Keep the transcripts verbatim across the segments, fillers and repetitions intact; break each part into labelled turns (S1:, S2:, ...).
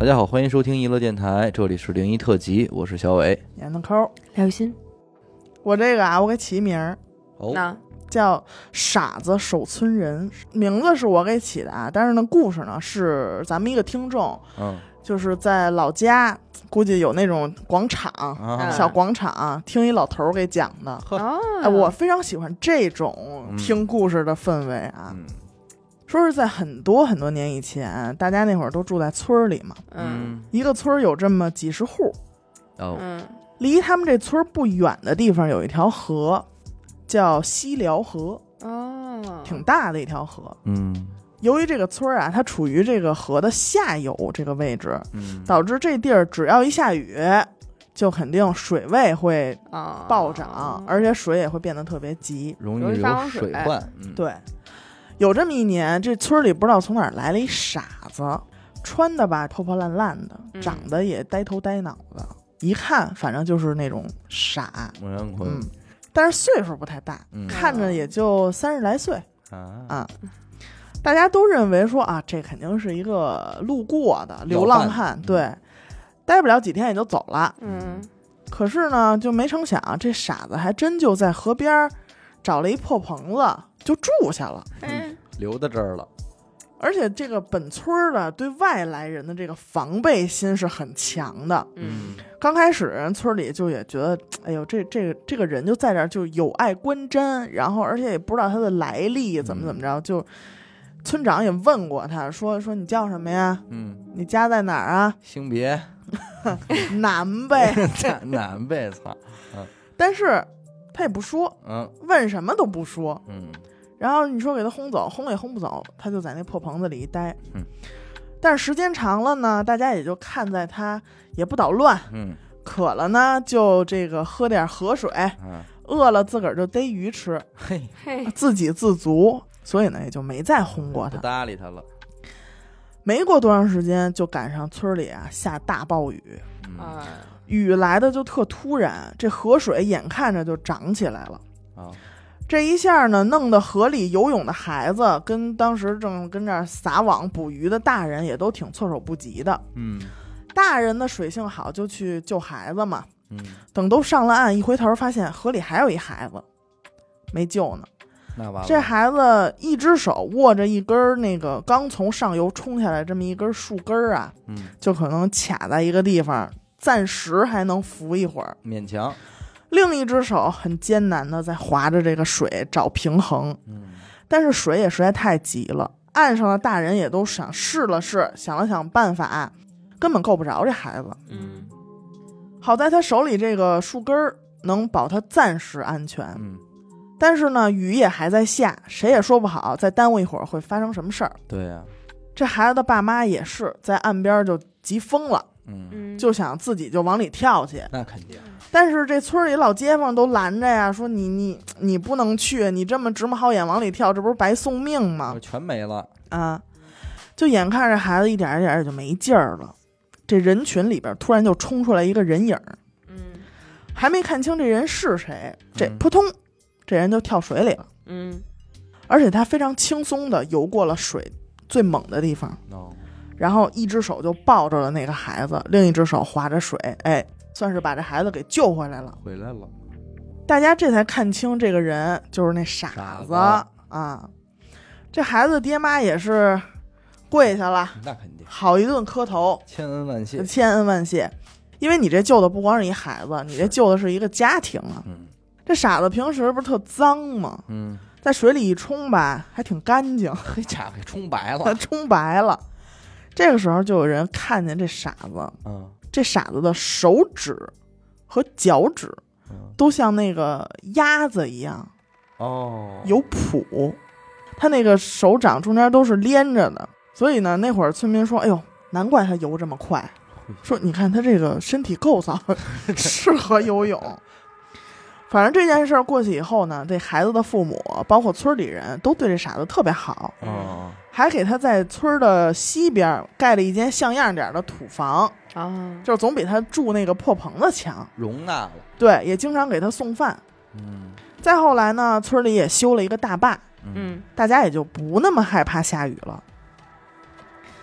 S1: 大家好，欢迎收听娱乐电台，这里是灵异特辑，我是小伟。
S2: 闫德抠，
S3: 廖雨欣。
S2: 我这个啊，我给起名儿，
S1: 哦，
S3: 那
S2: 叫傻子守村人，名字是我给起的啊，但是呢，故事呢是咱们一个听众，
S1: 嗯，
S2: 就是在老家，估计有那种广场、
S1: 啊
S2: 小广场，听一老头儿给讲的。
S3: 哦，
S2: 哎，我非常喜欢这种听故事的氛围啊。
S1: 嗯
S2: 说是在很多很多年以前，大家那会儿都住在村儿里嘛，
S3: 嗯
S2: 一个村儿有这么几十户，
S1: 哦，
S3: 嗯
S2: 离他们这村儿不远的地方有一条河，叫西辽河，
S3: 哦，
S2: 挺大的一条河。
S1: 嗯
S2: 由于这个村儿啊，它处于这个河的下游这个位置，
S1: 嗯，
S2: 导致这地儿只要一下雨，就肯定水位会
S3: 啊
S2: 暴涨，而且水也会变得特别急。
S1: 容易
S3: 容易发
S1: 有
S3: 生水
S1: 水患。嗯，
S2: 对，有这么一年，这村里不知道从哪儿来了一傻子，穿的吧破破烂烂的，
S3: 嗯
S2: 长得也呆头呆脑的，一看反正就是那种傻。
S1: 孟阳坤
S2: 嗯，但是岁数不太大，
S1: 嗯
S2: 看着也就三十来岁
S1: 啊，
S2: 啊。大家都认为说啊，这肯定是一个路过的流浪汉，
S1: 嗯
S2: 对，待不了几天也就走了。
S3: 嗯
S2: 可是呢，就没成想这傻子还真就在河边找了一破棚子就住下了。
S3: 哎
S1: 留在这儿了。
S2: 而且这个本村的对外来人的这个防备心是很强的。
S3: 嗯
S2: 刚开始人村里就也觉得，哎呦，这这个这个人就在这儿就有碍观瞻，然后而且也不知道他的来历怎么怎么着，就村长也问过他说说你叫什么呀？
S1: 嗯，
S2: 你家在哪儿啊？
S1: 性别
S2: 南呗。
S1: 南呗，操。
S2: 但是他也不说，
S1: 嗯
S2: 问什么都不说。
S1: 嗯
S2: 然后你说给他轰走，轰也轰不走，他就在那破棚子里一待。
S1: 嗯，
S2: 但是时间长了呢，大家也就看在他也不捣乱，
S1: 嗯
S2: 渴了呢就这个喝点河水，
S1: 啊，
S2: 饿了自个儿就逮鱼吃，
S1: 嘿，
S3: 嘿
S2: 自给自足，所以呢也就没再轰过
S1: 不
S2: 他。
S1: 搭理他了。
S2: 没过多长时间，就赶上村里啊下大暴雨，
S1: 嗯
S3: 哎
S2: 雨来的就特突然，这河水眼看着就涨起来了。
S1: 啊，
S2: 这一下呢，弄得河里游泳的孩子跟当时正跟这儿撒网捕鱼的大人也都挺措手不及的。
S1: 嗯
S2: 大人的水性好，就去救孩子嘛。
S1: 嗯，
S2: 等都上了岸，一回头发现河里还有一孩子没救呢。
S1: 那完了。
S2: 这孩子一只手握着一根那个刚从上游冲下来这么一根树根啊，
S1: 嗯，
S2: 就可能卡在一个地方，暂时还能浮一会儿。
S1: 勉强。
S2: 另一只手很艰难的在划着这个水找平衡，
S1: 嗯
S2: 但是水也实在太急了，岸上的大人也都想试了试，想了想办法，根本够不着这孩子。
S3: 嗯
S2: 好在他手里这个树根儿能保他暂时安全，
S1: 嗯，
S2: 但是呢，雨也还在下，谁也说不好再耽误一会儿会发生什么事儿。
S1: 对呀。
S2: 这孩子的爸妈也是在岸边就急疯了，
S1: 嗯，
S3: 嗯
S2: 就想自己就往里跳去，
S1: 那肯定。
S2: 但是这村里老街坊都拦着呀，说你你你不能去，你这么直冒好眼往里跳，这不是白送命吗？
S1: 全没了。
S2: 啊，就眼看着孩子一点一点也就没劲儿了，这人群里边突然就冲出来一个人影，
S3: 嗯
S2: 还没看清这人是谁，这
S1: 嗯
S2: 扑通，这人就跳水里了，
S3: 嗯
S2: 而且他非常轻松的游过了水最猛的地方，
S1: 哦，
S2: 然后一只手就抱着了那个孩子，另一只手划着水，哎，算是把这孩子给救回来了。
S1: 回来了。
S2: 大家这才看清这个人就是那傻子
S1: 傻子
S2: 啊！这孩子爹妈也是跪下了，
S1: 那肯定。
S2: 好一顿磕头，
S1: 千恩万谢。
S2: 千恩万谢。因为你这救的不光是一孩子，你这救的是一个家庭啊！
S1: 嗯
S2: 这傻子平时不是特脏吗？
S1: 嗯，
S2: 在水里一冲吧，还挺干净，
S1: 嘿家伙给冲白了。
S2: 冲白了。这个时候就有人看见这傻子，
S1: 嗯
S2: 这傻子的手指和脚趾
S1: 嗯，
S2: 都像那个鸭子一样
S1: 哦，
S2: 有蹼，他那个手掌中间都是连着的，所以呢，那会儿村民说：“哎呦，难怪他游这么快。”说你看他这个身体构造适合游泳。反正这件事儿过去以后呢，这孩子的父母包括村里人都对这傻子特别好，
S1: 哦，
S2: 还给他在村的西边盖了一间像样点的土房，
S3: 啊，
S2: 就是总比他住那个破棚子强。
S1: 容纳了。
S2: 对，也经常给他送饭。
S1: 嗯
S2: 再后来呢，村里也修了一个大坝，
S3: 嗯
S2: 大家也就不那么害怕下雨了。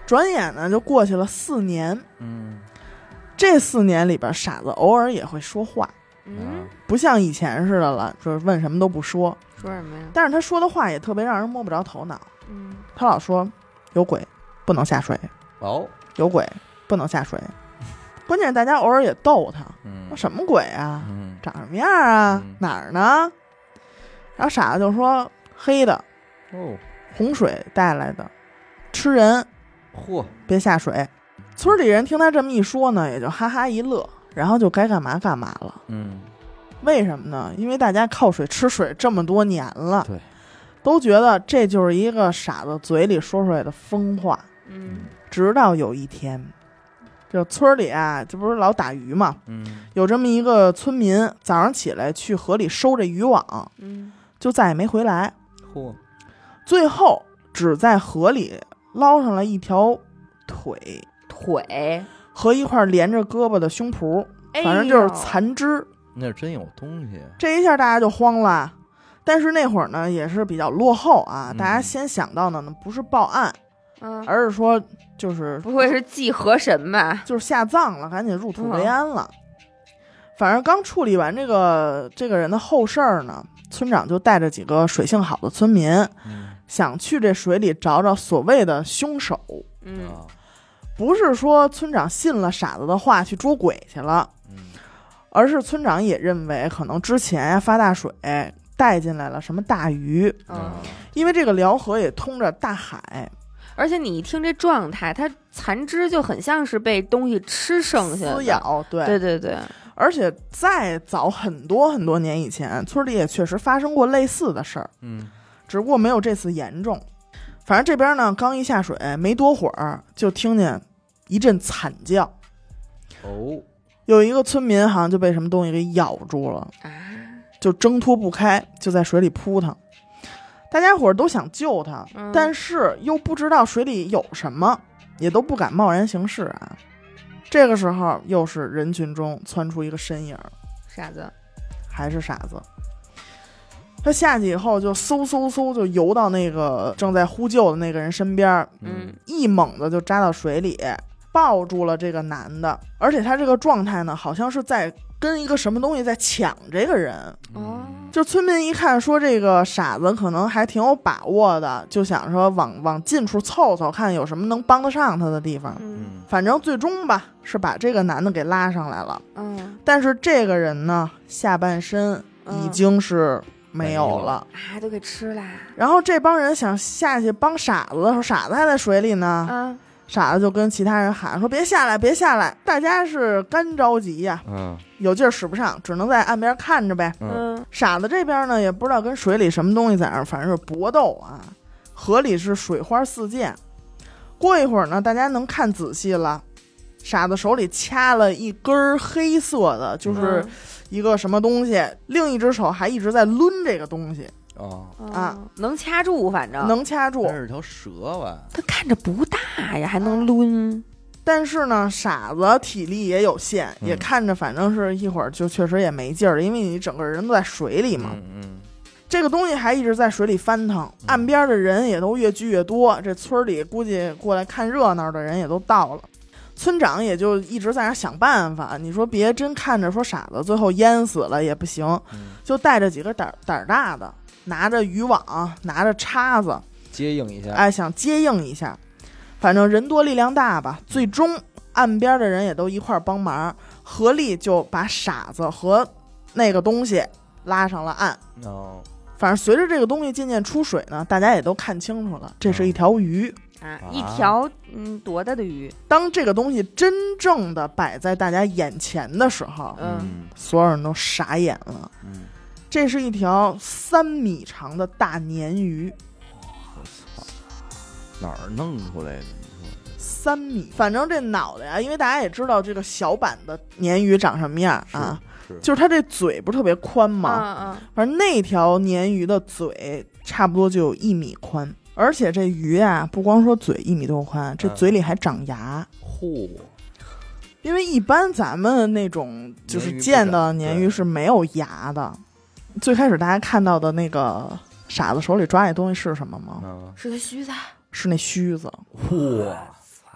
S2: 转眼呢就过去了四年，
S1: 嗯，
S2: 这四年里边傻子偶尔也会说话，
S3: 嗯，
S2: 不像以前似的了，就是问什么都不说。
S3: 说什么呀？
S2: 但是他说的话也特别让人摸不着头脑。
S3: 嗯，
S2: 他老说有鬼不能下水，
S1: 哦，
S2: 有鬼不能下水。关键大家偶尔也逗他，
S1: 嗯
S2: 说什么鬼啊，
S1: 嗯
S2: 长什么样啊，
S1: 嗯
S2: 哪儿呢？然后傻子就说黑的，
S1: 哦，
S2: 洪水带来的，吃人
S1: 嚯，
S2: 别下水。村里人听他这么一说呢，也就哈哈一乐，然后就该干嘛干嘛了。
S1: 嗯，
S2: 为什么呢？因为大家靠水吃水这么多年了，
S1: 对，
S2: 都觉得这就是一个傻子嘴里说出来的疯话。
S3: 嗯
S2: 直到有一天，这村里啊，这不是老打鱼嘛，
S1: 嗯
S2: 有这么一个村民早上起来去河里收这渔网，
S3: 嗯，
S2: 就再也没回来，
S1: 嚯，
S2: 最后只在河里捞上了一条腿
S3: 腿，
S2: 和一块连着胳膊的胸脯，
S3: 哎呦
S2: 反正就是残肢。
S1: 那真有东西，
S2: 这一下大家就慌了，但是那会儿呢也是比较落后啊，
S1: 嗯
S2: 大家先想到的呢不是报案，
S3: 嗯，
S2: 而是说就是
S3: 不会是祭河神吧？
S2: 就是下葬了，赶紧入土为安了。反正刚处理完这个这个人的后事儿呢，村长就带着几个水性好的村民，
S1: 嗯
S2: 想去这水里找找所谓的凶手。
S3: 嗯
S1: 啊，
S2: 不是说村长信了傻子的话去捉鬼去了，
S1: 嗯
S2: 而是村长也认为可能之前呀发大水带进来了什么大鱼，
S3: 嗯，
S2: 因为这个辽河也通着大海，
S3: 而且你一听这状态，它残肢就很像是被东西吃剩下的，
S2: 撕咬，对
S3: 对对对，
S2: 而且再早很多很多年以前，村里也确实发生过类似的事儿，
S1: 嗯
S2: 只不过没有这次严重。反正这边呢，刚一下水没多会儿，就听见一阵惨叫，
S1: 哦，
S2: 有一个村民好像就被什么东西给咬住了，
S3: 啊，
S2: 就挣脱不开，就在水里扑腾。大家伙儿都想救他，
S3: 嗯
S2: 但是又不知道水里有什么，也都不敢贸然行事啊。这个时候，又是人群中窜出一个身影，
S3: 傻子，
S2: 还是傻子。他下去以后，就嗖嗖嗖就游到那个正在呼救的那个人身边，
S3: 嗯
S2: 一猛子就扎到水里，抱住了这个男的。而且他这个状态呢，好像是在跟一个什么东西在抢这个人。
S3: 哦，
S2: 就村民一看说这个傻子可能还挺有把握的，就想说往往近处凑凑，看有什么能帮得上他的地方。
S3: 嗯
S1: 嗯
S2: 反正最终吧，是把这个男的给拉上来了。
S3: 嗯
S2: 但是这个人呢，下半身已经是没有了。
S3: 啊，都给吃啦，
S2: 然后这帮人想下去帮傻子的时候，傻子还在水里呢。
S3: 啊，
S2: 傻子就跟其他人喊说：“别下来，别下来！”大家是干着急呀、
S1: 嗯
S2: 有劲儿使不上，只能在岸边看着呗。
S1: 嗯
S3: 嗯
S2: 傻子这边呢，也不知道跟水里什么东西在那儿，反正是搏斗啊。河里是水花四溅。过一会儿呢，大家能看仔细了，傻子手里掐了一根黑色的，就是
S3: 嗯
S2: 一个什么东西，另一只手还一直在抡这个东西，
S1: 哦，
S2: 啊，
S3: 能掐住，反正
S2: 能掐住
S1: 那。是条蛇吧？
S3: 它看着不大呀，还能抡，
S2: 但是呢，傻子体力也有限，
S1: 嗯
S2: 也看着反正是一会儿就确实也没劲儿，因为你整个人都在水里嘛。
S1: 嗯嗯
S2: 这个东西还一直在水里翻腾，岸边的人也都越聚越多，这村里估计过来看热闹的人也都到了。村长也就一直在那想办法，你说别真看着说傻子最后淹死了也不行，
S1: 嗯，
S2: 就带着几个胆胆儿大的，拿着渔网，拿着叉子，
S1: 接应一下，
S2: 哎，想接应一下。反正人多力量大吧，最终岸边的人也都一块儿帮忙，合力就把傻子和那个东西拉上了岸。
S1: 哦，
S2: 反正随着这个东西渐渐出水呢，大家也都看清楚了，这是一条鱼。
S3: 啊，
S1: 啊
S3: 一条嗯多大的鱼？
S2: 当这个东西真正的摆在大家眼前的时候，
S3: 嗯
S2: 所有人都傻眼了。
S1: 嗯，
S2: 这是一条三米长的大鲶鱼，
S1: 我操，哪儿弄出来的？你说，
S2: 三米。反正这脑袋呀，因为大家也知道这个小版的鲶鱼长什么样啊，
S1: 是
S2: 就是它这嘴不是特别宽吗？
S3: 嗯嗯
S2: 反正那条鲶鱼的嘴差不多就有一米宽，而且这鱼啊，不光说嘴一米多宽，这
S1: 嗯
S2: 嘴里还长牙。
S1: 嚯，
S2: 因为一般咱们那种就是见到的鲶鱼是没有牙的。最开始大家看到的那个傻子手里抓那东西是什么吗？
S1: 嗯，
S3: 是个须子，
S2: 是那须子。
S1: 嚯，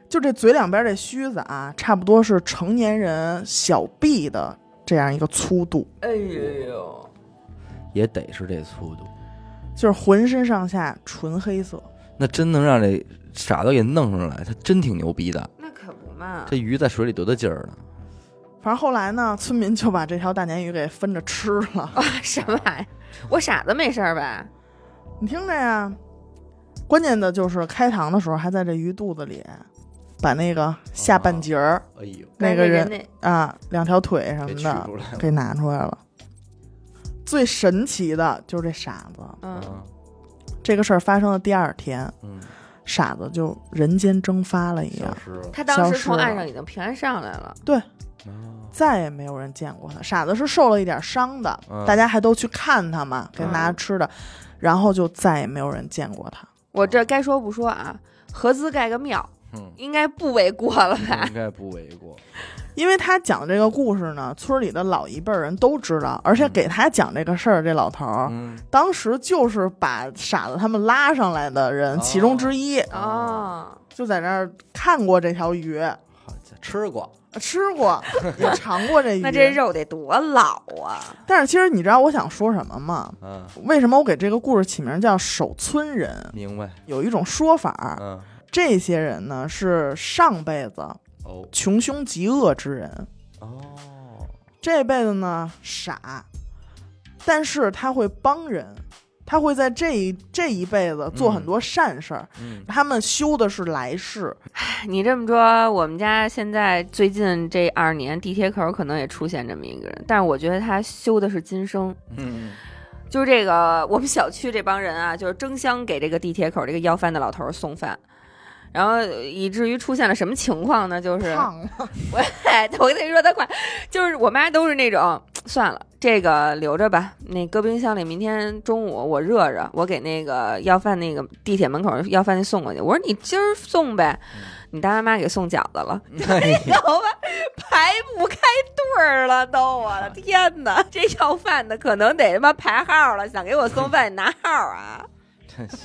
S2: 就这嘴两边这须子啊，差不多是成年人小臂的这样一个粗度。
S3: 哎呦，
S1: 也得是这粗度，
S2: 就是浑身上下纯黑色。
S1: 那真能让这傻子给弄上来，他真挺牛逼的。
S3: 那可不嘛，
S1: 这鱼在水里多大劲儿呢？
S2: 反正后来呢，村民就把这条大鲶鱼给分着吃了。
S3: 哇，什么玩意儿？我傻子没事儿吧？
S2: 你听着呀，关键的就是开膛的时候还在这鱼肚子里，把那个下半截儿、
S1: 哎呦，
S2: 那个人
S3: 那
S2: 啊，两条腿什么的给拿出来了。最神奇的就是这傻子，
S3: 嗯，
S2: 这个事儿发生的第二天，
S1: 嗯，
S2: 傻子就人间蒸发了一样。
S3: 他当时从岸上已经平安上来了。
S2: 对，再也没有人见过他。傻子是受了一点伤的，嗯、大家还都去看他嘛，给他拿吃的、嗯，然后就再也没有人见过他。
S3: 我这该说不说啊，合资盖个庙，嗯，应该不为过了吧？
S1: 应该不为过。
S2: 因为他讲这个故事呢，村里的老一辈人都知道，而且给他讲这个事儿，这老头儿、嗯、当时就是把傻子他们拉上来的人其中之一啊、
S3: 哦，
S2: 就在那儿看过这条鱼，
S1: 吃过，
S2: 吃过，也尝过这鱼。
S3: 那这肉得多老啊！
S2: 但是其实你知道我想说什么吗？
S1: 嗯，
S2: 为什么我给这个故事起名叫守村人？
S1: 明白。
S2: 有一种说法，嗯，这些人呢是上辈子。穷凶极恶之人
S1: 哦，
S2: 这辈子呢傻，但是他会帮人，他会在这一这一辈子做很多善事儿、嗯嗯。他们修的是来世。
S3: 你这么说，我们家现在最近这二年地铁口可能也出现这么一个人，但是我觉得他修的是今生。
S1: 嗯，
S3: 就是这个我们小区这帮人啊，就是争相给这个地铁口这个要饭的老头送饭。然后以至于出现了什么情况呢？就是我，我跟你说他快，就是我妈都是那种算了，这个留着吧，那搁冰箱里，明天中午我热热，我给那个要饭那个地铁门口要饭那送过去。我说你今儿送呗，你大妈妈给送饺子了，你知道吧？排不开队儿了都，我的天哪！这要饭的可能得他妈排号了，想给我送饭拿号啊！
S1: 真行。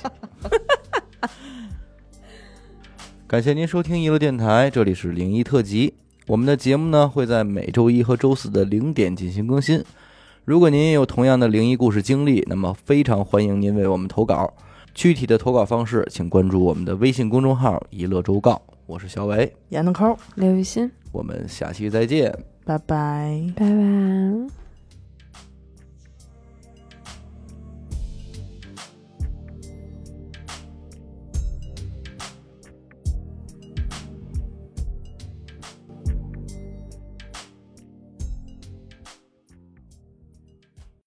S1: 感谢您收听一路电台，这里是灵异特辑。我们的节目呢会在每周一和周四的零点进行更新。如果您也有同样的灵异故事经历，那么非常欢迎您为我们投稿。具体的投稿方式，请关注我们的微信公众号“一乐周告”。我是小伟，
S2: 闫德抠，
S3: 刘雨欣，
S1: 我们下期再见，
S2: 拜拜，
S3: 拜拜。